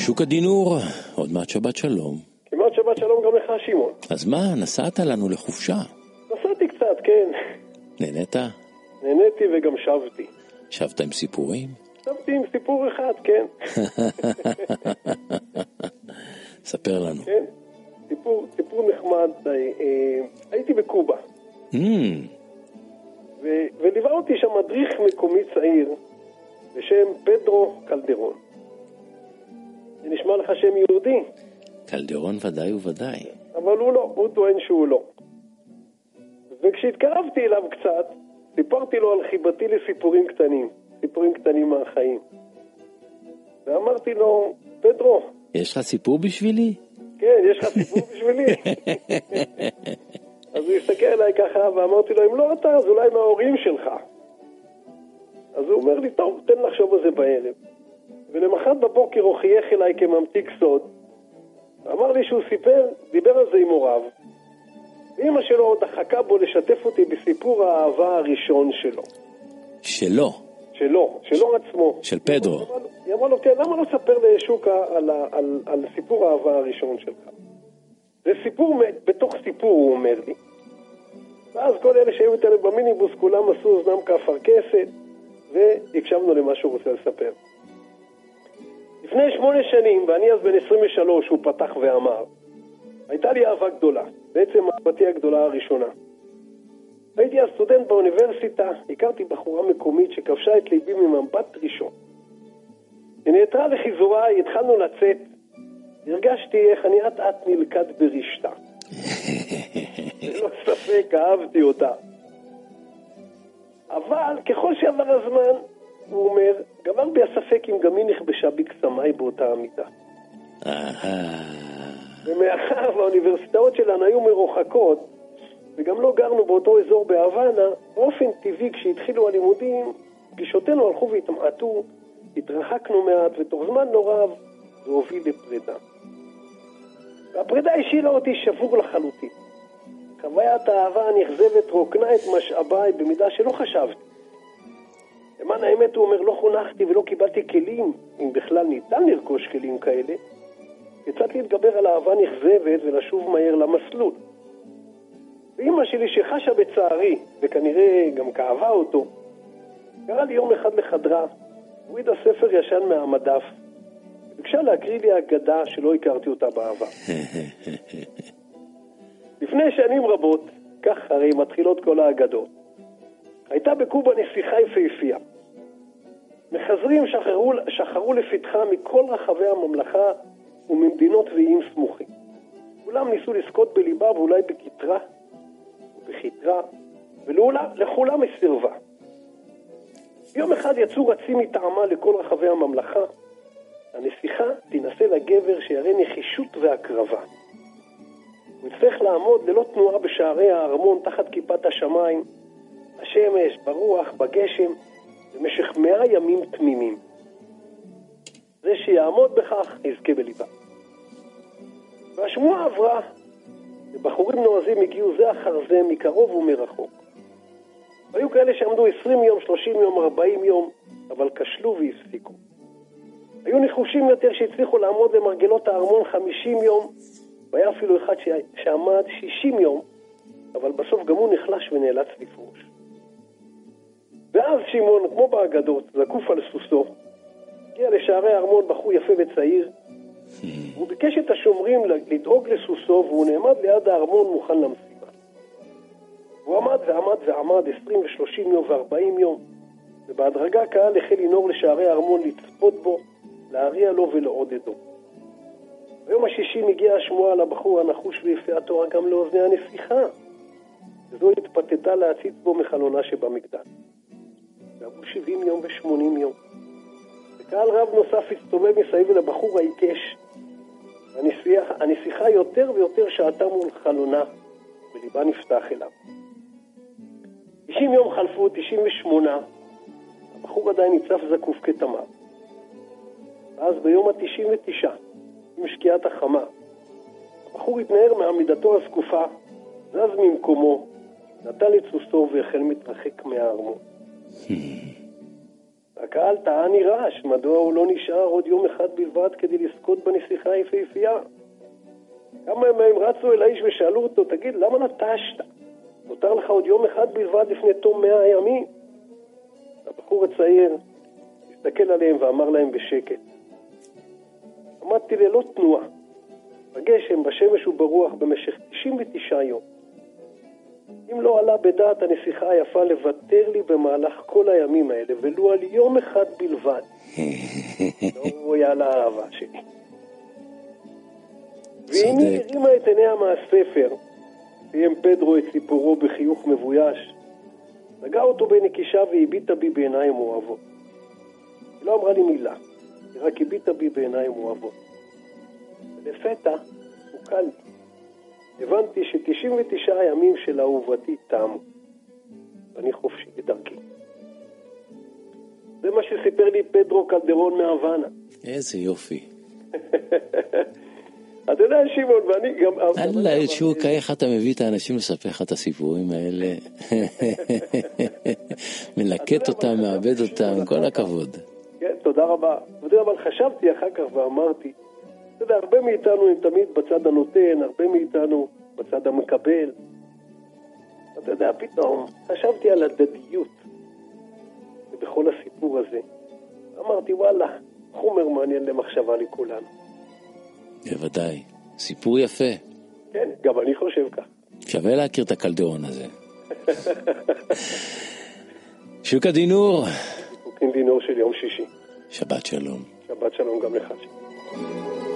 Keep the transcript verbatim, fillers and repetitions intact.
שוק הדינור, עוד מעט שבת שלום. כמעט שבת שלום גם לך, שמעון. אז מה, נסעת לנו לחופשה? נסעתי קצת, כן. נהנית? נהניתי וגם שבתי. שבת עם סיפורים? שבתי עם סיפור אחד, כן. ספר לנו. כן, סיפור, סיפור נחמד. אה, הייתי בקובה. Mm. ו- וליווה אותי שם מדריך מקומי צעיר בשם פדרו קלדרון. זה נשמע לך שם יהודי? קלדרון ודאי וודאי. אבל הוא לא, הוא טוען שהוא לא. וכשהתקרבתי אליו קצת, סיפרתי לו על חיבתי לסיפורים קטנים, סיפורים קטנים מהחיים. ואמרתי לו, פדרו, יש לך סיפור בשבילי? כן, יש לך סיפור בשבילי? אז הוא הסתכל עליי ככה, ואמרתי לו, אם לא אתה, אז אולי מההורים שלך. אז הוא אומר לי, טוב, תן לחשוב על זה בערב. ולמחרת בבוקר הוא חייך אליי כממתיק סוד. אמר לי שהוא סיפר, דיבר על זה עם הוריו. ואמא שלו עוד דחקה בו לשתף אותי בסיפור האהבה הראשון שלו. שלו? שלו, שלו עצמו. של פדרו. היא אמרה לו, כן, למה לא ספר לשוקה על, על, על סיפור האהבה הראשון שלך? זה סיפור, בתוך סיפור הוא אומר לי. ואז כל אלה שהיו איתנו במיניבוס, כולם עשו אוזנם כאפרכסת, והקשבנו למה שהוא רוצה לספר. לפני שמונה שנים, ואני אז בן עשרים ושלוש, הוא פתח ואמר, הייתה לי אהבה גדולה, בעצם אהבתי הגדולה הראשונה. הייתי אז סטודנט באוניברסיטה, הכרתי בחורה מקומית שכבשה את ליבי ממבט ראשון. היא נעתרה לחיזוריי, התחלנו לצאת, הרגשתי איך אני עט עט נלכד ברשתה. ללא ספק, אהבתי אותה. אבל ככל שעבר הזמן, הוא אומר, גבר בי הספק אם גם היא נכבשה בקסמיי באותה המידה. ומאחר והאוניברסיטאות שלנו היו מרוחקות, וגם לא גרנו באותו אזור בהוואנה, באופן טבעי כשהתחילו הלימודים, פגישותינו הלכו והתמעטו, התרחקנו מעט, ותוך זמן לא רב זה הוביל לפרידה. והפרידה השאירה אותי שבור לחלוטין. חוויית האהבה הנכזבת רוקנה את משאביי במידה שלא חשבתי. למען האמת הוא אומר, לא חונכתי ולא קיבלתי כלים, אם בכלל ניתן לרכוש כלים כאלה, כיצד להתגבר על אהבה נכזבת ולשוב מהר למסלול. ואמא שלי שחשה בצערי, וכנראה גם כאבה אותו, קרא לי יום אחד לחדרה, הורידה ספר ישן מהמדף, וביקשה להקריא לי אגדה שלא הכרתי אותה בעבר. לפני שנים רבות, כך הרי מתחילות כל האגדות, הייתה בקובה נסיכה יפהפייה. מחזרים שחררו, שחרו לפתחה מכל רחבי הממלכה וממדינות ואיים סמוכים. כולם ניסו לזכות בליבה ואולי בכתרה ובחיתרה, ולכולם הסרבה. יום אחד יצאו רצים מטעמה לכל רחבי הממלכה. הנסיכה תנסה לגבר שיראה נחישות והקרבה. הוא יצטרך לעמוד ללא תנועה בשערי הארמון תחת כיפת השמיים, השמש, ברוח, בגשם, במשך מאה ימים תמימים. זה שיעמוד בכך יזכה בליבה. והשמועה עברה, ובחורים נועזים הגיעו זה אחר זה מקרוב ומרחוק. היו כאלה שעמדו עשרים יום, שלושים יום, ארבעים יום, אבל כשלו והפסיקו. היו נחושים יותר שהצליחו לעמוד למרגלות הארמון חמישים יום, והיה אפילו אחד שעמד שישים יום, אבל בסוף גם הוא נחלש ונאלץ לפרוש. ואז שמעון, כמו באגדות, זקוף על סוסו, הגיע לשערי הארמון בחור יפה וצעיר, והוא ביקש את השומרים לדאוג לסוסו, והוא נעמד ליד הארמון מוכן למשימה. הוא עמד ועמד ועמד עשרים ושלושים יום וארבעים יום, ובהדרגה קהל החל לנור לשערי הארמון לצפות בו, להריע לו ולעודדו. ביום השישי מגיעה השמועה על הבחור הנחוש ויפה התורה גם לאוזני הנסיכה, וזו התפתתה להציץ בו מחלונה שבמגדל. ועברו שבעים יום ושמונים יום. וקהל רב נוסף הסתובב מסביב לבחור העיקש. הנסיכה, הנסיכה יותר ויותר שעתה מול חלונה, וליבה נפתח אליו. תשעים יום חלפו, תשעים ושמונה, הבחור עדיין ניצף זקוף כתמר. ואז ביום ה-תשעים ותשע, עם שקיעת החמה, הבחור התנער מעמידתו הזקופה, זז ממקומו, נטל את סוסו והחל מתרחק מהארמון. הקהל טעה נרעש, מדוע הוא לא נשאר עוד יום אחד בלבד כדי לזכות בנסיכה היפהפייה? כמה מהם רצו אל האיש ושאלו אותו, תגיד, למה נטשת? נותר לך עוד יום אחד בלבד לפני תום מאה הימים? הבחור הצעיר הסתכל עליהם ואמר להם בשקט, עמדתי ללא תנועה, בגשם, בשמש וברוח במשך תשעים ותשעה יום. אם לא עלה בדעת הנסיכה היפה לוותר לי במהלך כל הימים האלה, ולו על יום אחד בלבד, לא היה לה האהבה שלי. והנה הרימה את עיניה מהספר, סיים פדרו את סיפורו בחיוך מבויש, נגע אותו בנקישה והביטה בי בעיניים אוהבות. היא לא אמרה לי מילה, היא רק הביטה בי בעיניים אוהבות. ולפתע הוקלתי. הבנתי ש-תשעים ותשעה הימים של אהובתי תמו. ואני חופשי בדרכי. זה מה שסיפר לי פדרו קלדרון מהוואנה. איזה יופי. אתה יודע, שמעון, ואני גם... אללה, שוקה, איך אתה מביא את האנשים לספר לך את הסיפורים האלה? מלקט אותם, מאבד אותם, כל הכבוד. כן, תודה רבה. אבל חשבתי אחר כך ואמרתי, אתה יודע, הרבה מאיתנו הם תמיד בצד הנותן, הרבה מאיתנו בצד המקבל. אתה יודע, פתאום חשבתי על הדדיות בכל הסיפור הזה. אמרתי, וואלה, חומר מעניין למחשבה לכולנו. בוודאי. סיפור יפה. כן, גם אני חושב כך. שווה להכיר את הקלדרון הזה. שוקה דינור. שוקה דינור של יום שישי. שבת שלום. שבת שלום גם לך.